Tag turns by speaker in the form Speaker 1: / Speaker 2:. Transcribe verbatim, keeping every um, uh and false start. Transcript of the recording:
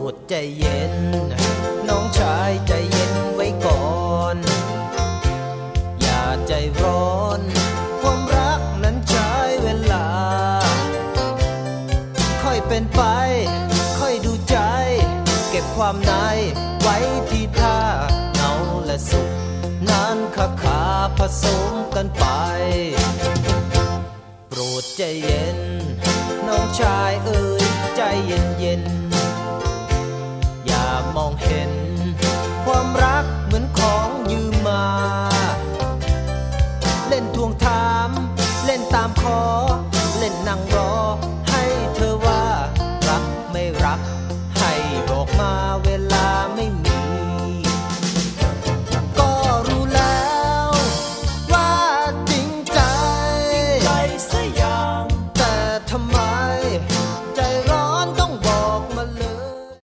Speaker 1: ดใจเย็นน้องชายใจเย็นไว้ก่อนอย่าใจร้อนความรักนั้นใช้เวลาค่อยเป็นไปค่อยดูใจเก็บความในไว้ที่ท่าเงาและสุขนั้นขาขาผสมกันไปโปรดใจเย็นน้องชายเอ่ยใจเย็นเย็นอย่ามองเห็น